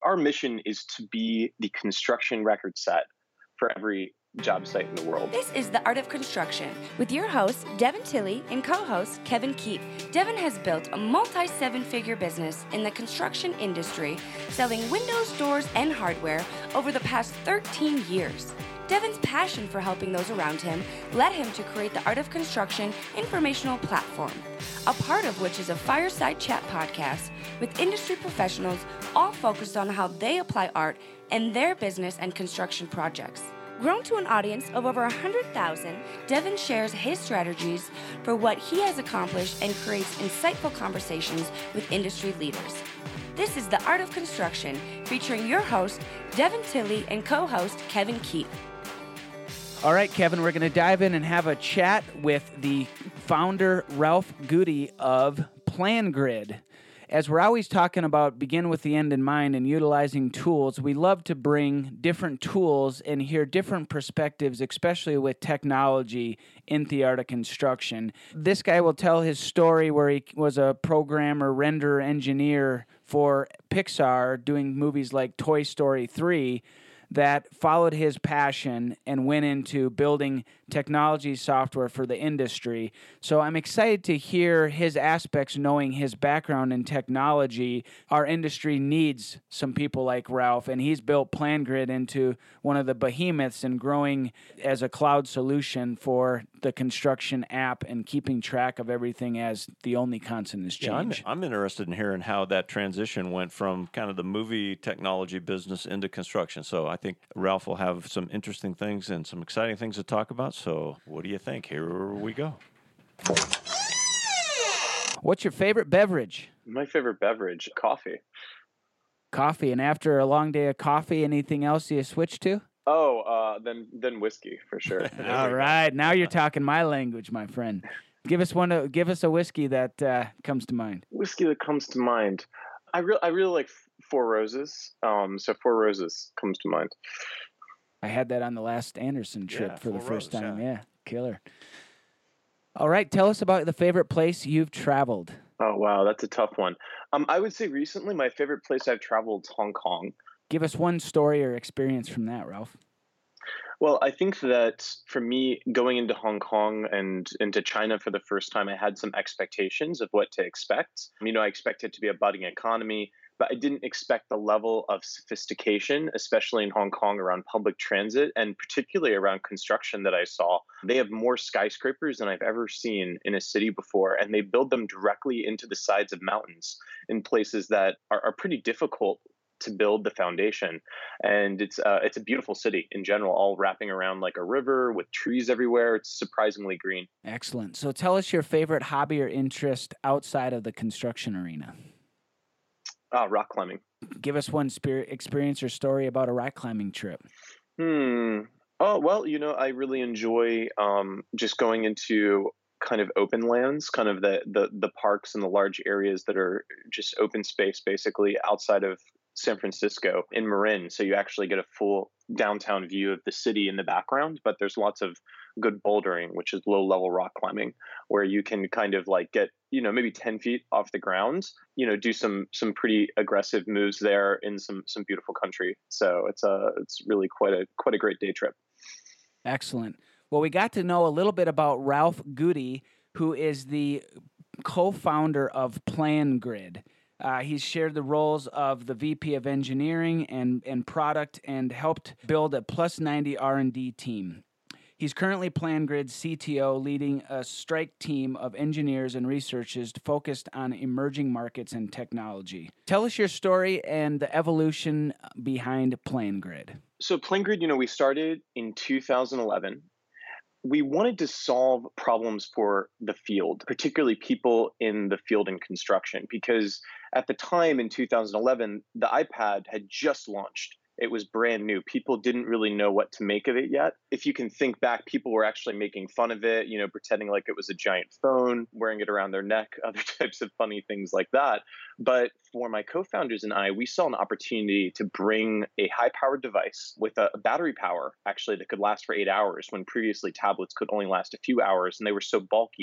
Our mission is to be the construction record set for every job site in the world. This is The Art of Construction with your host, Devin Tilley, and co-host, Kevin Keefe. Devin has built a multi-seven-figure business in the construction industry, selling windows, doors, and hardware over the past 13 years. Devin's passion for helping those around him led him to create the Art of Construction informational platform, a part of which is a fireside chat podcast with industry professionals, all focused on how they apply art in their business and construction projects. Grown to an audience of over 100,000, Devin shares his strategies for what he has accomplished and creates insightful conversations with industry leaders. This is The Art of Construction, featuring your host, Devin Tilley, and co-host, Kevin Keefe. All right, Kevin, we're going to dive in and have a chat with the founder, Ralph Goody of PlanGrid. As we're always talking about begin with the end in mind and utilizing tools, we love to bring different tools and hear different perspectives, especially with technology in the art of construction. This guy will tell his story where he was a programmer, renderer, engineer for Pixar doing movies like Toy Story 3 that followed his passion and went into building technology software for the industry. So I'm excited to hear his aspects, knowing his background in technology. Our industry needs some people like Ralph, and he's built PlanGrid into one of the behemoths and growing as a cloud solution for the construction app and keeping track of everything as the only constant is change. Yeah, I'm interested in hearing how that transition went from kind of the movie technology business into construction. So I think Ralph will have some interesting things and some exciting things to talk about. So what do you think? Here we go. What's your favorite beverage? My favorite beverage, coffee. Coffee. And after a long day of coffee, anything else you switch to? Then whiskey for sure. All right, now you're talking my language, my friend. Give us a whiskey that comes to mind. Whiskey that comes to mind. I really like Four Roses. So Four Roses comes to mind. I had that on the last Anderson trip for the Four first Roses, time. yeah. Yeah, killer. All right, tell us about the favorite place you've traveled. Oh wow, that's a tough one. I would say recently my favorite place I've traveled is Hong Kong. Give us one story or experience from that, Ralph. Well, I think that for me, going into Hong Kong and into China for the first time, I had some expectations of what to expect. I expected it to be a budding economy, but I didn't expect the level of sophistication, especially in Hong Kong around public transit and particularly around construction that I saw. They have more skyscrapers than I've ever seen in a city before, and they build them directly into the sides of mountains in places that are pretty difficult to build the foundation. And it's a beautiful city in general, all wrapping around like a river with trees everywhere. It's surprisingly green. Excellent. So tell us your favorite hobby or interest outside of the construction arena. Rock climbing. Give us one experience or story about a rock climbing trip. Oh, well, I really enjoy just going into kind of open lands, kind of the parks and the large areas that are just open space, basically outside of San Francisco in Marin. So you actually get a full downtown view of the city in the background, but there's lots of good bouldering, which is low level rock climbing, where you can kind of like get, maybe 10 feet off the ground, do some pretty aggressive moves there in some beautiful country. So it's really quite a great day trip. Excellent. Well, we got to know a little bit about Ralph Goody, who is the co-founder of PlanGrid. He's shared the roles of the VP of Engineering and Product and helped build a plus 90 R&D team. He's currently PlanGrid's CTO, leading a strike team of engineers and researchers focused on emerging markets and technology. Tell us your story and the evolution behind PlanGrid. So PlanGrid, we started in 2011. We wanted to solve problems for the field, particularly people in the field in construction, because at the time in 2011, the iPad had just launched. It was brand new. People didn't really know what to make of it yet. If you can think back, people were actually making fun of it, pretending like it was a giant phone, wearing it around their neck, other types of funny things like that. But for my co-founders and I, we saw an opportunity to bring a high-powered device with a battery power, actually, that could last for 8 hours, when previously tablets could only last a few hours, and they were so bulky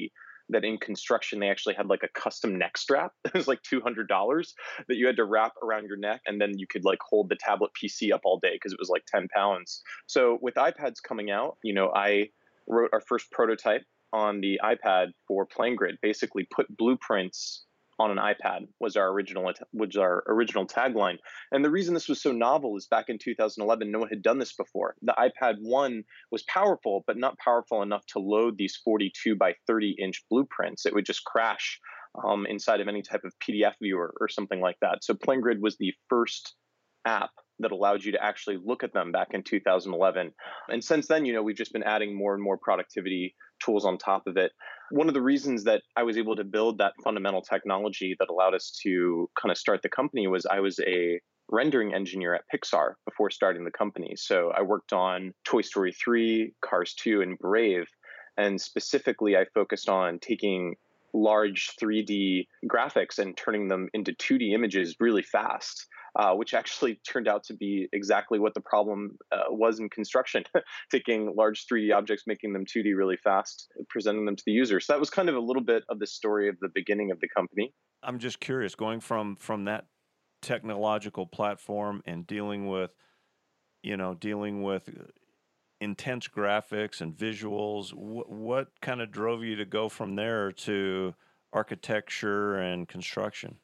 that in construction, they actually had like a custom neck strap. It was like $200 that you had to wrap around your neck. And then you could like hold the tablet PC up all day because it was like 10 pounds. So with iPads coming out, I wrote our first prototype on the iPad for PlanGrid, basically put blueprints on an iPad was our original tagline. And the reason this was so novel is back in 2011, no one had done this before. The iPad 1 was powerful, but not powerful enough to load these 42 by 30 inch blueprints. It would just crash inside of any type of PDF viewer or something like that. So PlanGrid was the first app that allowed you to actually look at them back in 2011. And since then, we've just been adding more and more productivity tools on top of it. One of the reasons that I was able to build that fundamental technology that allowed us to kind of start the company was I was a rendering engineer at Pixar before starting the company. So I worked on Toy Story 3, Cars 2, and Brave. And specifically, I focused on taking large 3D graphics and turning them into 2D images really fast. Which actually turned out to be exactly what the problem was in construction, taking large 3D objects, making them 2D really fast, presenting them to the user. So that was kind of a little bit of the story of the beginning of the company. I'm just curious, going from that technological platform and dealing with intense graphics and visuals, what kind of drove you to go from there to architecture and construction?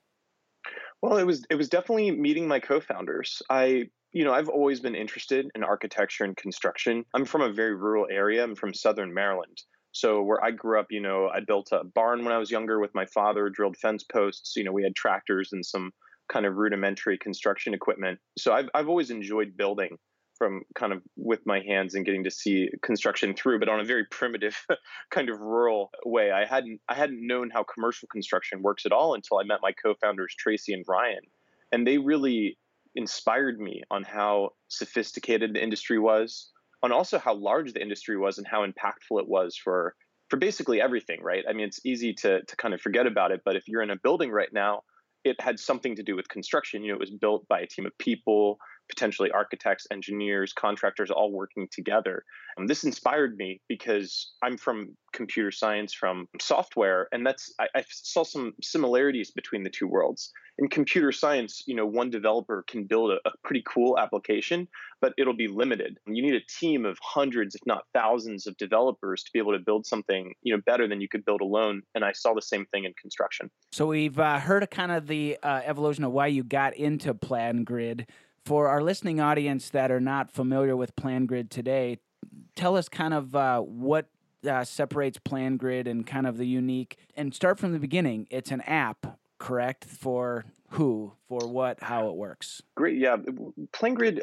Well, it was definitely meeting my co-founders. I've always been interested in architecture and construction. I'm from a very rural area. I'm from Southern Maryland. So where I grew up, I built a barn when I was younger with my father, drilled fence posts. We had tractors and some kind of rudimentary construction equipment. So I've always enjoyed building from kind of with my hands and getting to see construction through, but on a very primitive kind of rural way. I hadn't known how commercial construction works at all until I met my co-founders, Tracy and Ryan. And they really inspired me on how sophisticated the industry was, on also how large the industry was and how impactful it was for basically everything, right? I mean, it's easy to kind of forget about it, but if you're in a building right now, it had something to do with construction. It was built by a team of people, potentially architects, engineers, contractors, all working together. This inspired me because I'm from computer science, from software, and I saw some similarities between the two worlds. In computer science, one developer can build a pretty cool application, but it'll be limited. You need a team of hundreds, if not thousands, of developers to be able to build something, better than you could build alone. And I saw the same thing in construction. So we've heard of kind of the evolution of why you got into PlanGrid. For our listening audience that are not familiar with PlanGrid today, tell us kind of what separates PlanGrid and kind of the unique, and start from the beginning. It's an app, correct? For who, for what, how it works? Great. Yeah. PlanGrid,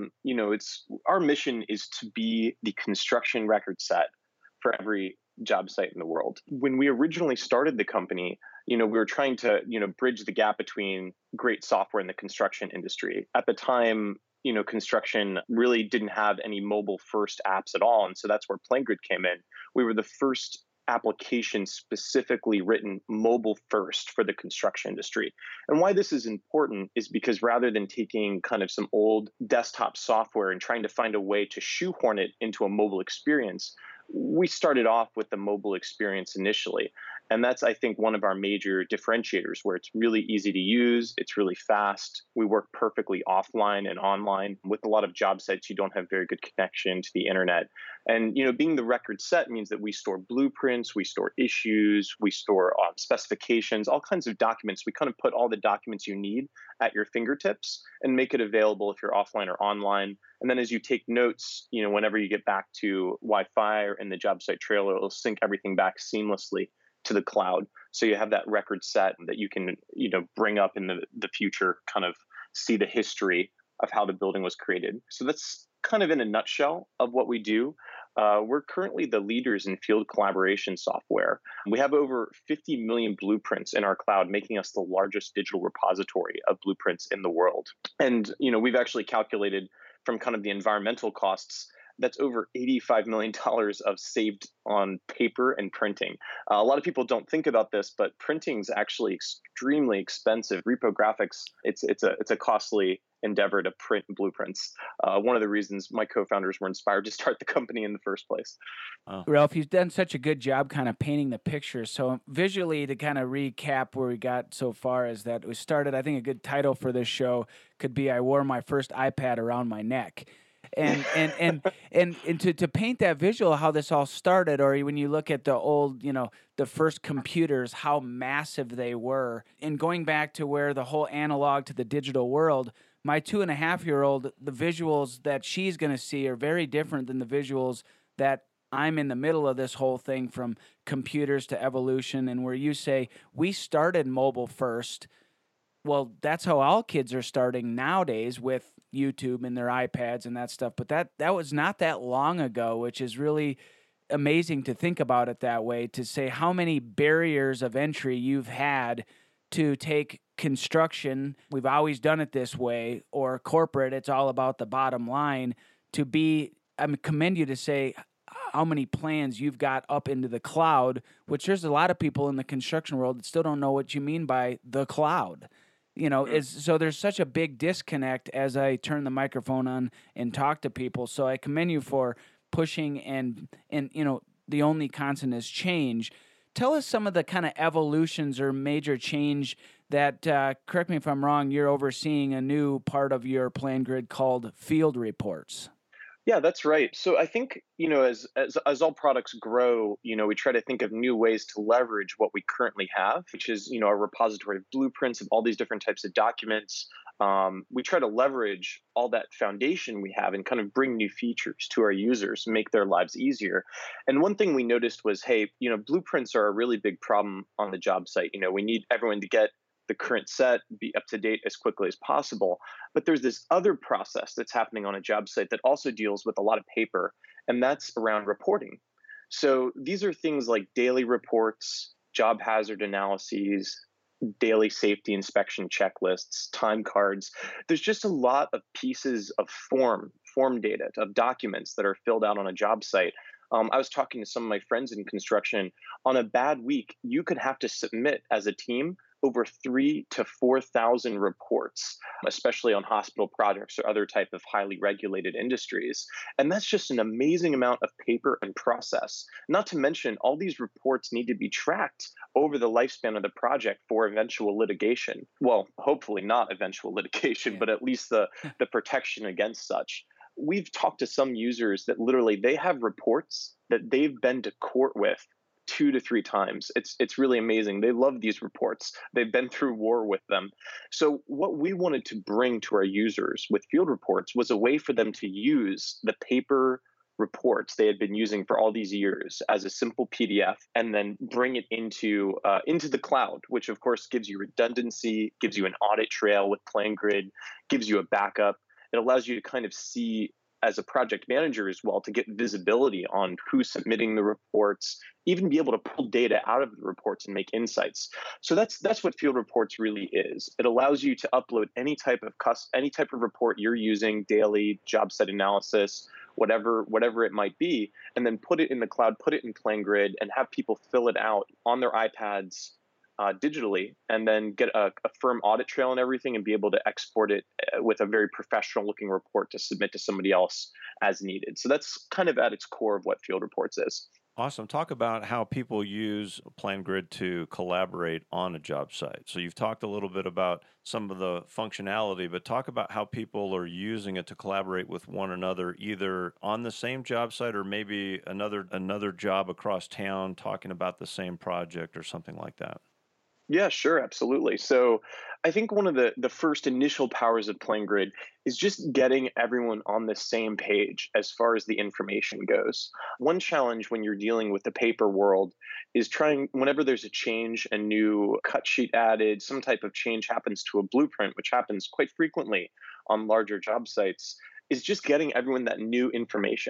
it's our mission is to be the construction record set for every job site in the world. When we originally started the company, we were trying to, bridge the gap between great software in the construction industry. At the time, construction really didn't have any mobile first apps at all. And so that's where PlanGrid came in. We were the first application specifically written mobile first for the construction industry. And why this is important is because rather than taking kind of some old desktop software and trying to find a way to shoehorn it into a mobile experience, we started off with the mobile experience initially. And that's, I think, one of our major differentiators, where it's really easy to use, it's really fast. We work perfectly offline and online. With a lot of job sites, you don't have very good connection to the internet. And, being the record set means that we store blueprints, we store issues, we store specifications, all kinds of documents. We kind of put all the documents you need at your fingertips and make it available if you're offline or online. And then as you take notes, whenever you get back to Wi-Fi or in the job site trailer, it'll sync everything back seamlessly to the cloud. So you have that record set that you can, bring up in the future, kind of see the history of how the building was created. So that's kind of in a nutshell of what we do. We're currently the leaders in field collaboration software. We have over 50 million blueprints in our cloud, making us the largest digital repository of blueprints in the world. And, we've actually calculated from kind of the environmental costs that's over $85 million of saved on paper and printing. A lot of people don't think about this, but printing is actually extremely expensive. Reprographics, it's a costly endeavor to print blueprints. One of the reasons my co-founders were inspired to start the company in the first place. Ralph, you've done such a good job kind of painting the picture. So visually, to kind of recap where we got so far, is that we started, I think a good title for this show could be I wore my first iPad around my neck. And to paint that visual, how this all started, or when you look at the old, the first computers, how massive they were, and going back to where the whole analog to the digital world, my 2.5-year-old, the visuals that she's going to see are very different than the visuals that I'm in the middle of this whole thing, from computers to evolution, and where you say we started mobile first. Well, that's how all kids are starting nowadays, with YouTube and their iPads and that stuff. But that was not that long ago, which is really amazing to think about it that way, to say how many barriers of entry you've had to take construction, we've always done it this way, or corporate, it's all about the bottom line, to be, I commend you to say how many plans you've got up into the cloud, which there's a lot of people in the construction world that still don't know what you mean by the cloud. So there's such a big disconnect as I turn the microphone on and talk to people. So I commend you for pushing, and the only constant is change. Tell us some of the kind of evolutions or major change that, correct me if I'm wrong, you're overseeing a new part of your PlanGrid called Field Reports. Yeah, that's right. So I think, as all products grow, we try to think of new ways to leverage what we currently have, which is, a repository of blueprints of all these different types of documents. We try to leverage all that foundation we have and kind of bring new features to our users, make their lives easier. And one thing we noticed was, hey, blueprints are a really big problem on the job site. We need everyone to get the current set, be up to date as quickly as possible. But there's this other process that's happening on a job site that also deals with a lot of paper, and that's around reporting. So these are things like daily reports, job hazard analyses, daily safety inspection checklists, time cards. There's just a lot of pieces of form data, of documents that are filled out on a job site. I was talking to some of my friends in construction. On a bad week, you could have to submit as a team over 3,000 to 4,000 reports, especially on hospital projects or other type of highly regulated industries. And that's just an amazing amount of paper and process. Not to mention, all these reports need to be tracked over the lifespan of the project for eventual litigation. Well, hopefully not eventual litigation, but at least the protection against such. We've talked to some users that literally they have reports that they've been to court with 2 to 3 times. It's really amazing. They love these reports. They've been through war with them. So what we wanted to bring to our users with Field Reports was a way for them to use the paper reports they had been using for all these years as a simple PDF, and then bring it into the cloud, which of course gives you redundancy, gives you an audit trail with PlanGrid, gives you a backup. It allows you to kind of see, as a project manager as well, to get visibility on who's submitting the reports, even be able to pull data out of the reports and make insights. So that's what Field Reports really is. It allows you to upload any type of report you're using, daily, job site analysis, whatever it might be, and then put it in the cloud, put it in PlanGrid, and have people fill it out on their iPads digitally, and then get a firm audit trail and everything, and be able to export it with a very professional looking report to submit to somebody else as needed. So that's kind of at its core of what Field Reports is. Awesome. Talk about how people use PlanGrid to collaborate on a job site. So you've talked a little bit about some of the functionality, but talk about how people are using it to collaborate with one another, either on the same job site or maybe another job across town, talking about the same project or something like that. Yeah, sure, absolutely. So I think one of the first initial powers of PlanGrid is just getting everyone on the same page as far as the information goes. One challenge when you're dealing with the paper world is whenever there's a change, a new cut sheet added, some type of change happens to a blueprint, which happens quite frequently on larger job sites, is just getting everyone that new information.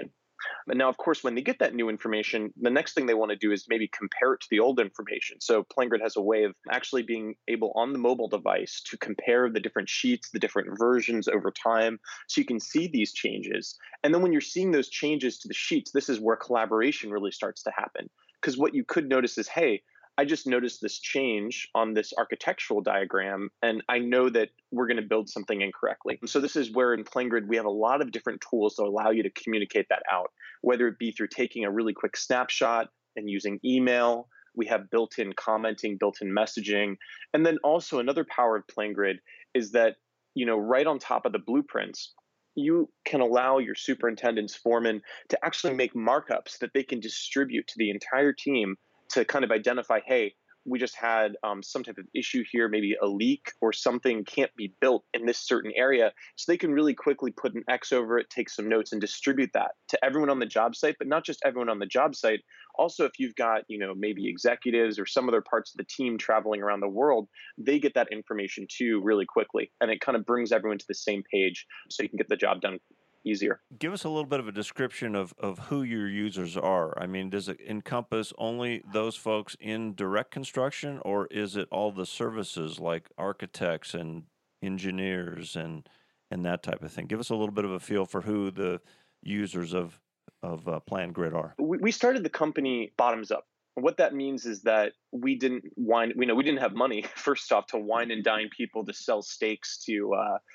And now, of course, when they get that new information, the next thing they want to do is maybe compare it to the old information. So PlanGrid has a way of actually being able on the mobile device to compare the different sheets, the different versions over time, so you can see these changes. And then when you're seeing those changes to the sheets, this is where collaboration really starts to happen. Because what you could notice is, hey, I just noticed this change on this architectural diagram, and I know that we're going to build something incorrectly. So this is where in PlanGrid, we have a lot of different tools that allow you to communicate that out, whether it be through taking a really quick snapshot and using email. We have built-in commenting, built-in messaging. And then also another power of PlanGrid is that, right on top of the blueprints, you can allow your superintendents, foremen to actually make markups that they can distribute to the entire team to kind of identify, hey, we just had some type of issue here, maybe a leak or something can't be built in this certain area. So they can really quickly put an X over it, take some notes, and distribute that to everyone on the job site, but not just everyone on the job site. Also, if you've got, maybe executives or some other parts of the team traveling around the world, they get that information too really quickly. And it kind of brings everyone to the same page so you can get the job done easier. Give us a little bit of a description of who your users are. I mean, does it encompass only those folks in direct construction, or is it all the services like architects and engineers and that type of thing? Give us a little bit of a feel for who the users of PlanGrid are. We started the company bottoms up. What that means is that we didn't have money, first off, to wine and dine people to sell steaks to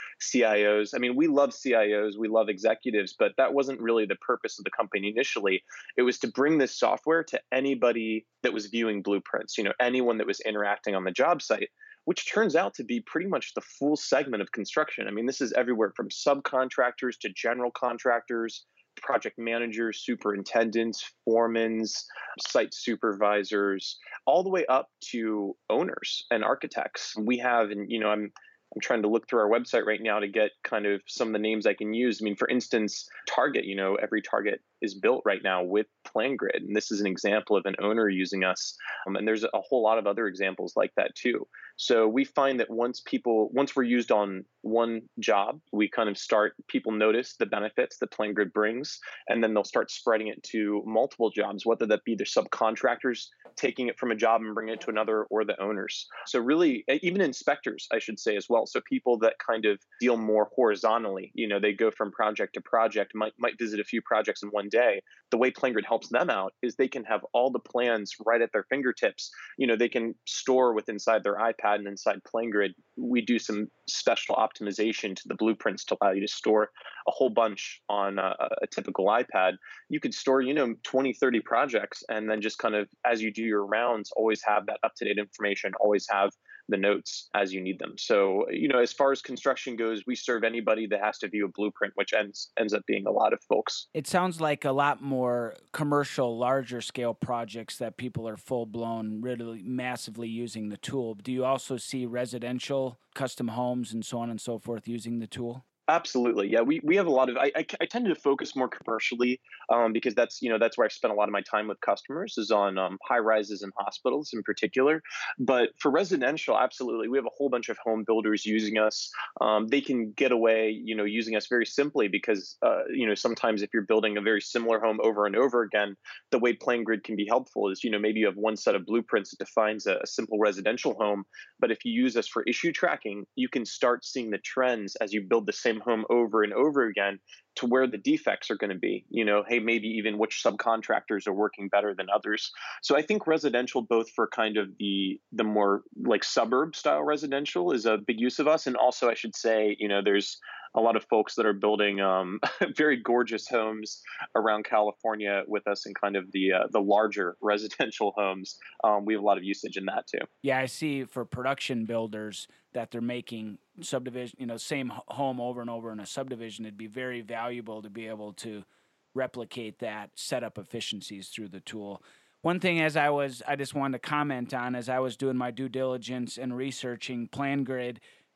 CIOs. I mean, we love CIOs, we love executives, but that wasn't really the purpose of the company initially. It was to bring this software to anybody that was viewing blueprints, anyone that was interacting on the job site, which turns out to be pretty much the full segment of construction. I mean, this is everywhere from subcontractors to general contractors, project managers, superintendents, foremen, site supervisors, all the way up to owners and architects. We have, and I'm trying to look through our website right now to get kind of some of the names I can use. I mean, for instance, Target, every Target is built right now with PlanGrid. And this is an example of an owner using us. And there's a whole lot of other examples like that too. So we find that once we're used on one job, we kind of people notice the benefits that PlanGrid brings, and then they'll start spreading it to multiple jobs, whether that be the subcontractors taking it from a job and bringing it to another, or the owners. So really, even inspectors, I should say as well. So people that kind of deal more horizontally, they go from project to project, might visit a few projects in one day. The way PlanGrid helps them out is they can have all the plans right at their fingertips. They can store inside their iPad, and inside PlanGrid, we do some special optimization to the blueprints to allow you to store a whole bunch on a typical iPad. You could store, 20, 30 projects, and then just kind of, as you do your rounds, always have that up-to-date information, always have the notes as you need them. So, as far as construction goes, we serve anybody that has to view a blueprint, which ends up being a lot of folks. It sounds like a lot more commercial, larger scale projects that people are full blown, really massively using the tool. Do you also see residential, custom homes, and so on and so forth using the tool? Absolutely. Yeah, we have a lot of, I tend to focus more commercially because that's where I spend a lot of my time with customers, is on high rises and hospitals in particular. But for residential, absolutely. We have a whole bunch of home builders using us. They can get away, using us very simply because, sometimes if you're building a very similar home over and over again, the way PlanGrid can be helpful is, maybe you have one set of blueprints that defines a simple residential home. But if you use us for issue tracking, you can start seeing the trends as you build the same home over and over again to where the defects are going to be, hey, maybe even which subcontractors are working better than others. So I think residential, both for kind of the more like suburb style residential, is a big use of us. And also I should say, there's a lot of folks that are building very gorgeous homes around California with us, in kind of the larger residential homes. We have a lot of usage in that too. Yeah, I see for production builders that they're making subdivision, same home over and over in a subdivision. It'd be very valuable to be able to replicate that setup efficiencies through the tool. One thing I just wanted to comment on as I was doing my due diligence and researching PlanGrid,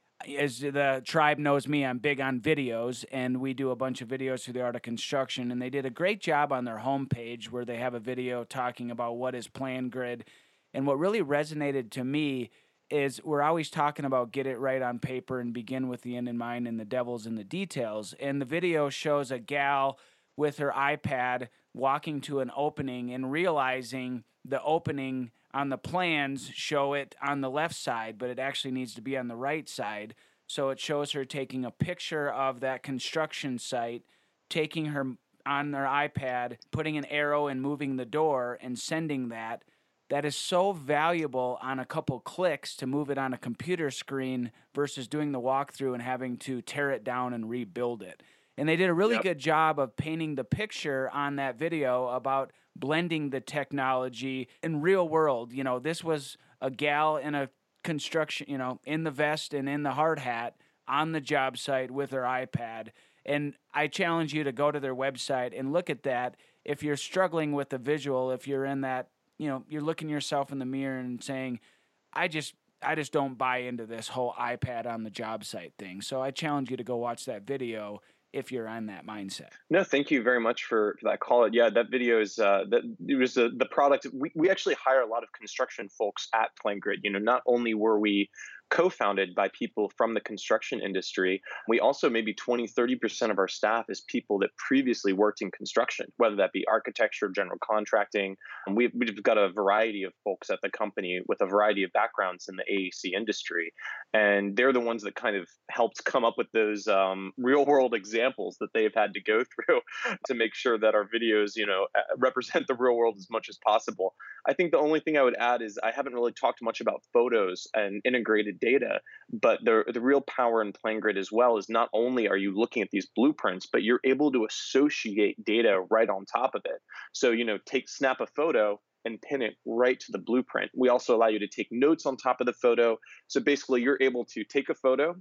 as the tribe knows me, I'm big on videos, and we do a bunch of videos through the Art of Construction, and they did a great job on their homepage where they have a video talking about what is PlanGrid. And what really resonated to me is we're always talking about get it right on paper and begin with the end in mind, and the devil's in the details. And the video shows a gal with her iPad walking to an opening and realizing the opening on the plans show it on the left side, but it actually needs to be on the right side. So it shows her taking a picture of that construction site, taking her on their iPad, putting an arrow and moving the door and sending that. That is so valuable on a couple clicks to move it on a computer screen versus doing the walkthrough and having to tear it down and rebuild it. And they did a really good job of painting the picture on that video about blending the technology in real world. You know, this was a gal in a construction, you know, in the vest and in the hard hat on the job site with her iPad. And I challenge you to go to their website and look at that. If you're struggling with the visual, if you're in that, you know, you're looking yourself in the mirror and saying, I just don't buy into this whole iPad on the job site thing. So I challenge you to go watch that video if you're on that mindset. No, thank you very much for that call. Yeah, that video is that it was the product. We actually hire a lot of construction folks at PlanGrid. You know, not only were we co-founded by people from the construction industry, we also maybe 20-30% of our staff is people that previously worked in construction, whether that be architecture, general contracting. And we've got a variety of folks at the company with a variety of backgrounds in the AEC industry. And they're the ones that kind of helped come up with those real world examples that they've had to go through to make sure that our videos, you know, represent the real world as much as possible. I think the only thing I would add is I haven't really talked much about photos and integrated data, but the real power in PlanGrid as well is not only are you looking at these blueprints, but you're able to associate data right on top of it. So, you know, snap a photo and pin it right to the blueprint. We also allow you to take notes on top of the photo. So basically you're able to take a photo,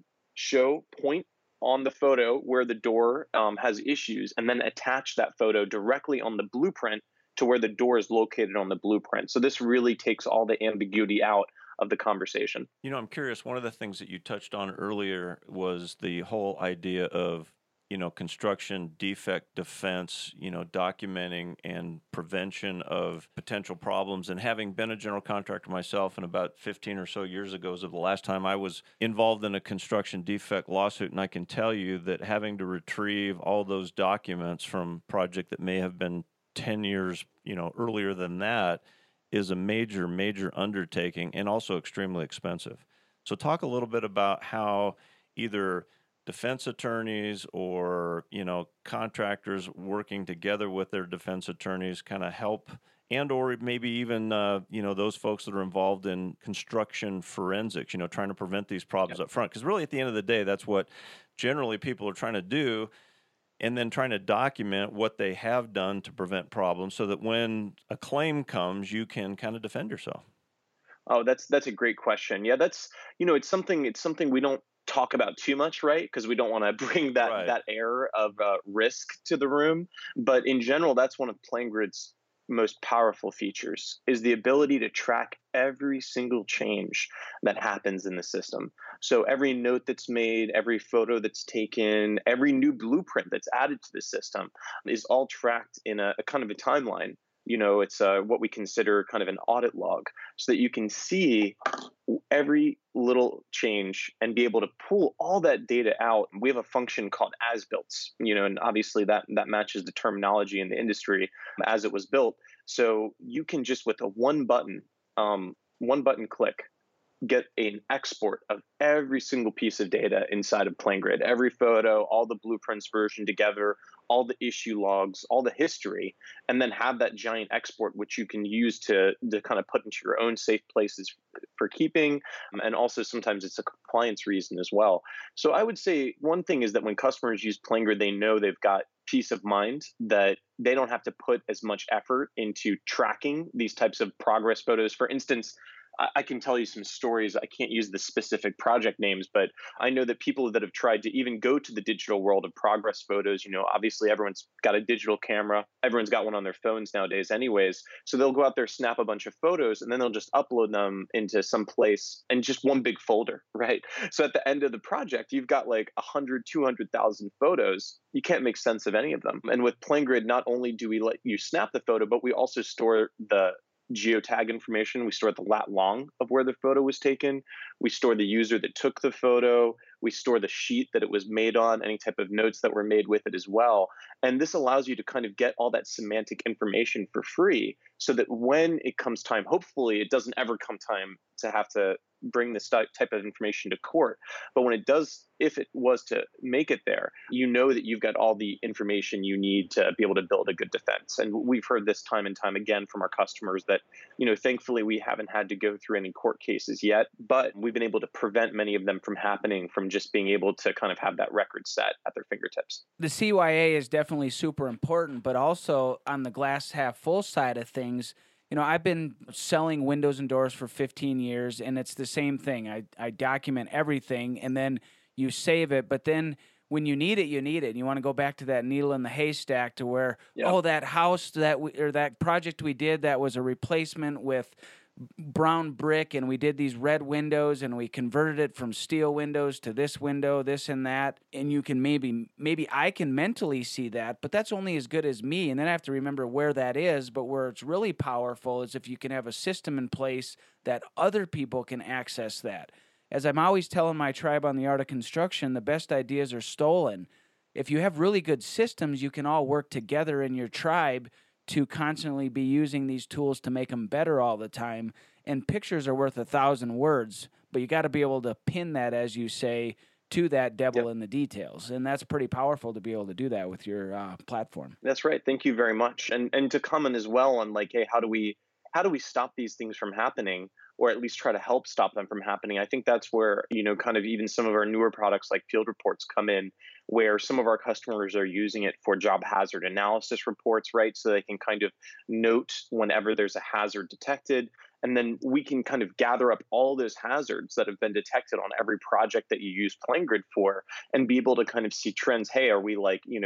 point on the photo where the door has issues, and then attach that photo directly on the blueprint to where the door is located on the blueprint. So this really takes all the ambiguity out of the conversation. You know, I'm curious, one of the things that you touched on earlier was the whole idea of, you know, construction defect defense, you know, documenting and prevention of potential problems. And having been a general contractor myself, and about 15 or so years ago was the last time I was involved in a construction defect lawsuit, and I can tell you that having to retrieve all those documents from a project that may have been 10 years, you know, earlier than that is a major, major undertaking and also extremely expensive. So talk a little bit about how either defense attorneys or, you know, contractors working together with their defense attorneys kind of help, and or maybe even, you know, those folks that are involved in construction forensics, you know, trying to prevent these problems up front. Because really at the end of the day, that's what generally people are trying to do, and then trying to document what they have done to prevent problems so that when a claim comes, you can kind of defend yourself. Oh, that's a great question. Yeah, that's, you know, it's something we don't talk about too much, right? Because we don't want to bring that air of risk to the room. But in general, that's one of PlanGrid's most powerful features, is the ability to track every single change that happens in the system. So every note that's made, every photo that's taken, every new blueprint that's added to the system is all tracked in a kind of a timeline. You know, it's what we consider kind of an audit log, so that you can see every little change and be able to pull all that data out. We have a function called as-builts, you know, and obviously that matches the terminology in the industry as it was built. So you can just, with a one button click, get an export of every single piece of data inside of PlanGrid, every photo, all the blueprints version together, all the issue logs, all the history, and then have that giant export, which you can use to kind of put into your own safe places for keeping. And also sometimes it's a compliance reason as well. So I would say one thing is that when customers use PlanGrid, they know they've got peace of mind that they don't have to put as much effort into tracking these types of progress photos. For instance, I can tell you some stories. I can't use the specific project names, but I know that people that have tried to even go to the digital world of progress photos, you know, obviously everyone's got a digital camera. Everyone's got one on their phones nowadays anyways. So they'll go out there, snap a bunch of photos, and then they'll just upload them into some place in just one big folder, right? So at the end of the project, you've got like 100, 200,000 photos. You can't make sense of any of them. And with PlanGrid, not only do we let you snap the photo, but we also store the geotag information. We store the lat long of where the photo was taken. We store the user that took the photo. We store the sheet that it was made on, any type of notes that were made with it as well. And this allows you to kind of get all that semantic information for free so that when it comes time, hopefully it doesn't ever come time to have to bring this type of information to court. But when it does, if it was to make it there, you know that you've got all the information you need to be able to build a good defense. And we've heard this time and time again from our customers that, thankfully we haven't had to go through any court cases yet, but we've been able to prevent many of them from happening from just being able to kind of have that record set at their fingertips. The CYA is definitely super important, but also on the glass half full side of things, I've been selling windows and doors for 15 years, and it's the same thing. I document everything, and then you save it. But then when you need it, you need it. And you want to go back to that needle in the haystack to where, that house or that project we did that was a replacement with brown brick, and we did these red windows, and we converted it from steel windows to this window, this and that. And you can maybe I can mentally see that, but that's only as good as me. And then I have to remember where that is. But where it's really powerful is if you can have a system in place that other people can access that. As I'm always telling my tribe on the Art of Construction, the best ideas are stolen. If you have really good systems, you can all work together in your tribe to constantly be using these tools to make them better all the time. And pictures are worth 1,000 words, but you got to be able to pin that, as you say, to that devil in the details. And that's pretty powerful to be able to do that with your platform. That's right. Thank you very much. And to comment as well on hey, how do we stop these things from happening, or at least try to help stop them from happening? I think that's where, kind of even some of our newer products like Field Reports come in, where some of our customers are using it for job hazard analysis reports, right? So they can kind of note whenever there's a hazard detected. And then we can kind of gather up all those hazards that have been detected on every project that you use PlanGrid for and be able to kind of see trends. Hey, are we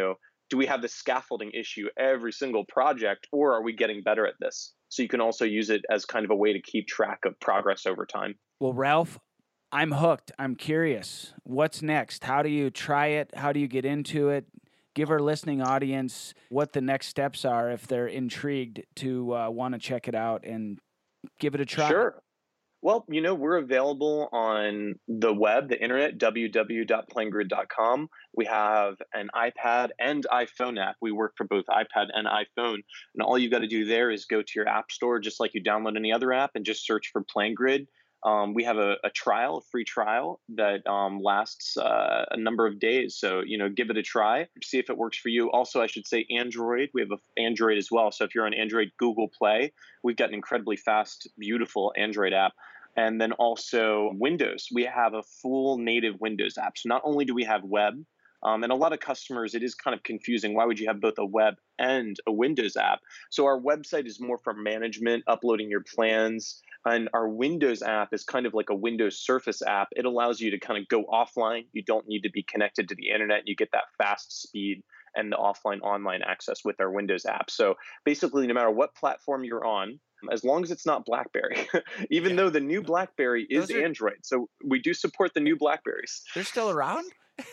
do we have this scaffolding issue every single project, or are we getting better at this? So you can also use it as kind of a way to keep track of progress over time. Well, Ralph, I'm hooked. I'm curious. What's next? How do you try it? How do you get into it? Give our listening audience what the next steps are if they're intrigued to want to check it out and give it a try. Sure. Well, we're available on the web, the internet, www.plangrid.com. We have an iPad and iPhone app. We work for both iPad and iPhone. And all you got to do there is go to your app store, just like you download any other app, and just search for PlanGrid. We have a free trial that lasts a number of days. So, give it a try, see if it works for you. Also, I should say Android. We have an Android as well. So if you're on Android, Google Play, we've got an incredibly fast, beautiful Android app. And then also Windows. We have a full native Windows app. So not only do we have web, and a lot of customers, it is kind of confusing. Why would you have both a web and a Windows app? So our website is more for management, uploading your plans. And our Windows app is kind of like a Windows Surface app. It allows you to kind of go offline. You don't need to be connected to the internet. You get that fast speed and the offline online access with our Windows app. So basically, no matter what platform you're on, as long as it's not BlackBerry, even though the new BlackBerry is Android. So we do support the new BlackBerries. They're still around?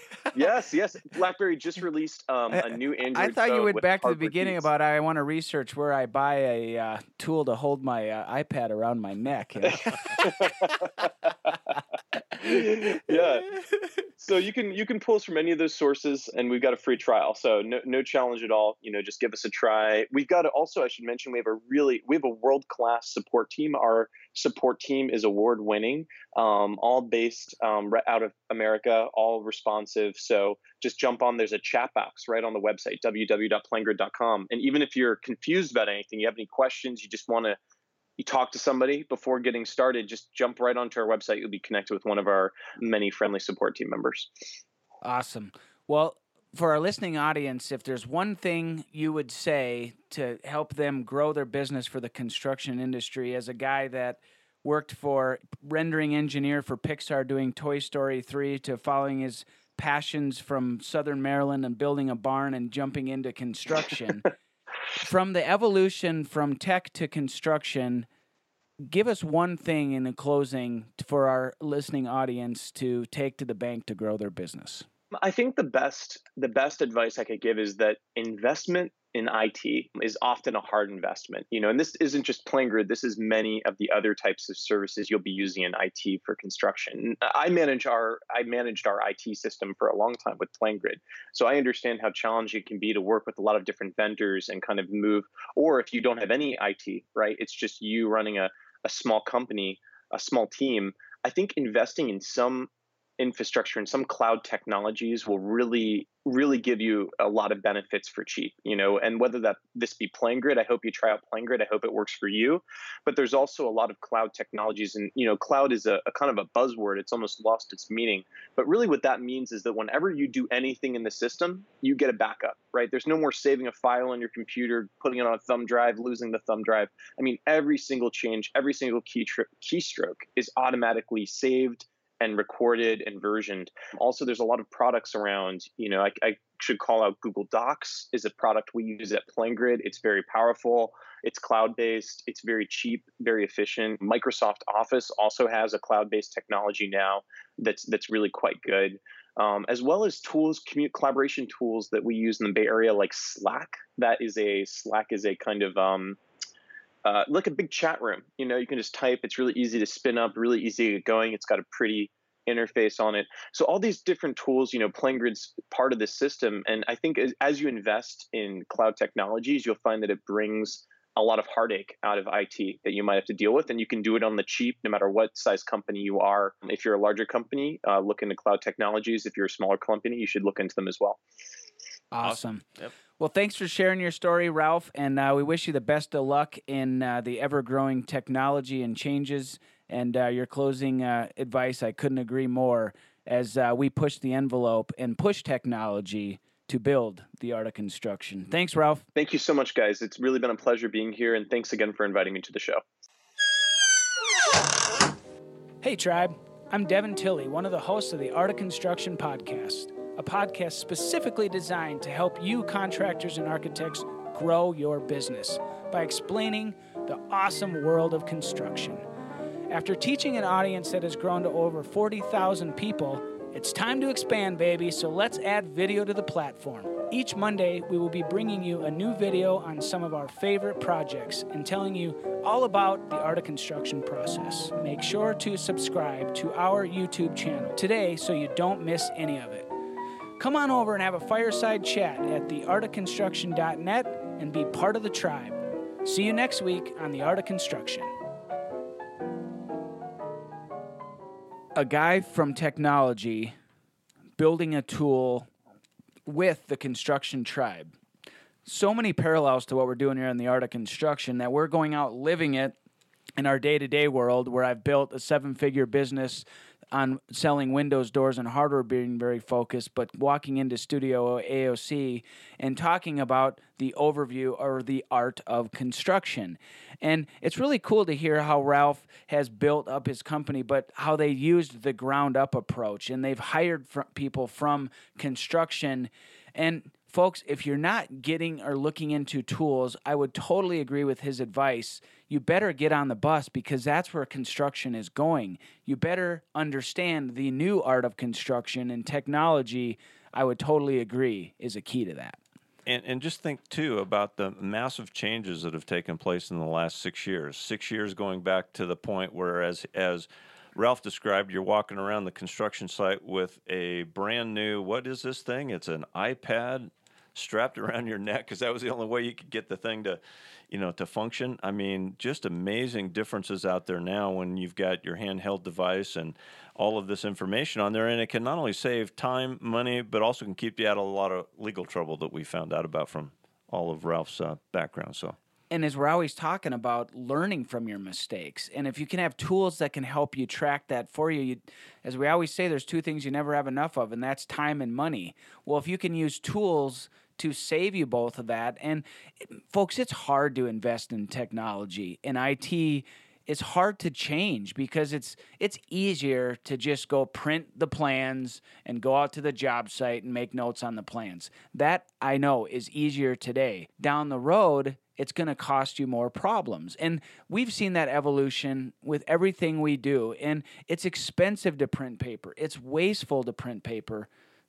Yes. BlackBerry just released a new Android I thought phone you went back to the hardware beginning keys. about I want to research where I buy a tool to hold my iPad around my neck. Yeah. So you can pull us from any of those sources, and we've got a free trial. So no challenge at all. Just give us a try. We've got I should mention, we have a world-class support team. Our support team is award-winning, all based right out of America, all responsive. So just jump on. There's a chat box right on the website, www.plangrid.com. And even if you're confused about anything, you have any questions, you just want to talk to somebody before getting started, just jump right onto our website. You'll be connected with one of our many friendly support team members. Awesome. Well, for our listening audience, if there's one thing you would say to help them grow their business for the construction industry, as a guy that worked for rendering engineer for Pixar doing Toy Story 3 to following his passions from Southern Maryland and building a barn and jumping into construction, from the evolution from tech to construction, give us one thing in the closing for our listening audience to take to the bank to grow their business. I think the best advice I could give is that investment in IT is often a hard investment, and this isn't just PlanGrid. This is many of the other types of services you'll be using in IT for construction. I managed our IT system for a long time with PlanGrid, so I understand how challenging it can be to work with a lot of different vendors and kind of move. Or if you don't have any IT, right, it's just you running a small company, a small team. I think investing in some infrastructure and some cloud technologies will really give you a lot of benefits for cheap, and whether this be PlanGrid, I hope you try out PlanGrid. I hope it works for you. But there's also a lot of cloud technologies, and cloud is a kind of a buzzword. It's almost lost its meaning. But really what that means is that whenever you do anything in the system, you get a backup, right? There's no more saving a file on your computer, putting it on a thumb drive, losing the thumb drive. I mean, every single change, every single keystroke is automatically saved and recorded and versioned. Also, there's a lot of products around, I should call out Google Docs is a product we use at PlanGrid. It's very powerful. It's cloud-based. It's very cheap, very efficient. Microsoft Office also has a cloud-based technology now that's really quite good. As well as tools, collaboration tools that we use in the Bay Area, like Slack. Slack is a kind of like a big chat room. You can just type. It's really easy to spin up, really easy to get going. It's got a pretty interface on it. So all these different tools, PlanGrid's part of this system. And I think as you invest in cloud technologies, you'll find that it brings a lot of heartache out of IT that you might have to deal with. And you can do it on the cheap, no matter what size company you are. If you're a larger company, look into cloud technologies. If you're a smaller company, you should look into them as well. Awesome. Yep. Well, thanks for sharing your story, Ralph, and we wish you the best of luck in the ever-growing technology and changes. And your closing advice, I couldn't agree more, as we push the envelope and push technology to build the art of construction. Thanks, Ralph. Thank you so much, guys. It's really been a pleasure being here, and thanks again for inviting me to the show. Hey, Tribe. I'm Devin Tilley, one of the hosts of the Art of Construction podcast, a podcast specifically designed to help you contractors and architects grow your business by explaining the awesome world of construction. After teaching an audience that has grown to over 40,000 people, it's time to expand, baby, so let's add video to the platform. Each Monday, we will be bringing you a new video on some of our favorite projects and telling you all about the art of construction process. Make sure to subscribe to our YouTube channel today so you don't miss any of it. Come on over and have a fireside chat at theartofconstruction.net and be part of the tribe. See you next week on The Art of Construction. A guy from technology building a tool with the construction tribe. So many parallels to what we're doing here in the Art of Construction that we're going out living it in our day-to-day world, where I've built a 7-figure business on selling windows, doors, and hardware, being very focused, but walking into Studio AOC and talking about the overview or the art of construction. And it's really cool to hear how Ralph has built up his company, but how they used the ground-up approach, and they've hired people from construction. And folks, if you're not getting or looking into tools, I would totally agree with his advice. You better get on the bus, because that's where construction is going. You better understand the new art of construction, and technology, I would totally agree, is a key to that. And just think, too, about the massive changes that have taken place in the last 6 years. 6 years going back to the point where, as Ralph described, you're walking around the construction site with a brand new, what is this thing? It's an iPad strapped around your neck, because that was the only way you could get the thing to, to function. I mean, just amazing differences out there now when you've got your handheld device and all of this information on there. And it can not only save time, money, but also can keep you out of a lot of legal trouble that we found out about from all of Ralph's background. So. And as we're always talking about, learning from your mistakes. And if you can have tools that can help you track that for you, as we always say, there's two things you never have enough of, and that's time and money. Well, if you can use tools to save you both of that, and folks, it's hard to invest in technology. In IT, it's hard to change, because it's easier to just go print the plans and go out to the job site and make notes on the plans. That, I know, is easier today. Down the road, it's going to cost you more problems. And we've seen that evolution with everything we do. And it's expensive to print paper. It's wasteful to print paper.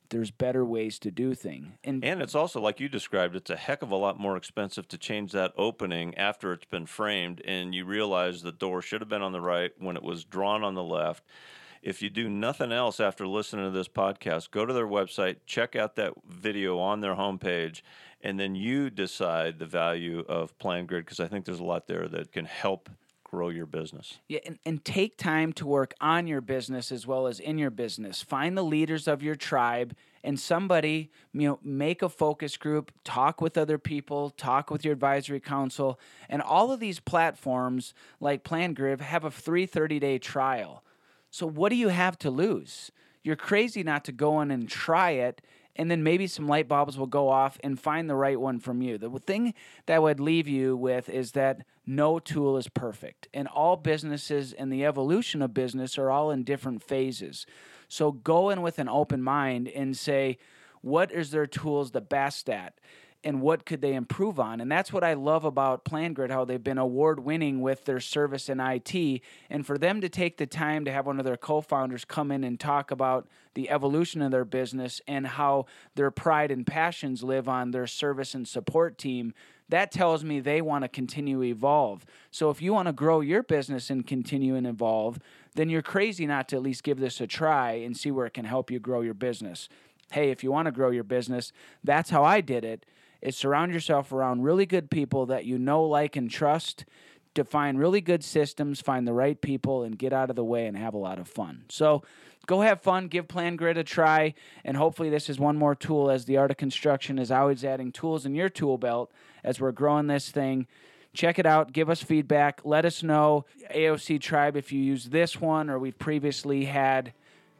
there's better ways to do things. And it's also, like you described, it's a heck of a lot more expensive to change that opening after it's been framed and you realize the door should have been on the right when it was drawn on the left. If you do nothing else after listening to this podcast, go to their website, check out that video on their homepage, and then you decide the value of PlanGrid, because I think there's a lot there that can help grow your business. Yeah, and take time to work on your business as well as in your business. Find the leaders of your tribe and somebody, make a focus group, talk with other people, talk with your advisory council, and all of these platforms like PlanGrid have a free 30-day trial. So what do you have to lose? You're crazy not to go in and try it, and then maybe some light bulbs will go off and find the right one from you. The thing that I would leave you with is that no tool is perfect, and all businesses and the evolution of business are all in different phases. So go in with an open mind and say, what is their tools the best at? And what could they improve on? And that's what I love about PlanGrid, how they've been award-winning with their service in IT. And for them to take the time to have one of their co-founders come in and talk about the evolution of their business and how their pride and passions live on their service and support team, that tells me they want to continue to evolve. So if you want to grow your business and continue and evolve, then you're crazy not to at least give this a try and see where it can help you grow your business. Hey, if you want to grow your business, that's how I did it. Is surround yourself around really good people that you know, like, and trust, to find really good systems, find the right people, and get out of the way and have a lot of fun. So go have fun, give PlanGrid a try, and hopefully this is one more tool, as the Art of Construction is always adding tools in your tool belt as we're growing this thing. Check it out. Give us feedback. Let us know, AOC Tribe, if you use this one, or we've previously had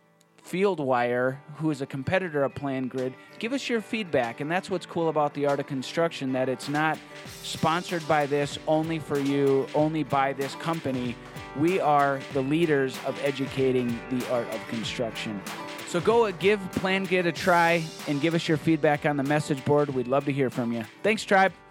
FieldWire, who is a competitor of PlanGrid. Give us your feedback, and that's what's cool about the Art of Construction, that it's not sponsored by this, only for you, only by this company. We are the leaders of educating the art of construction. So go give PlanGrid a try and give us your feedback on the message board. We'd love to hear from you. Thanks, Tribe.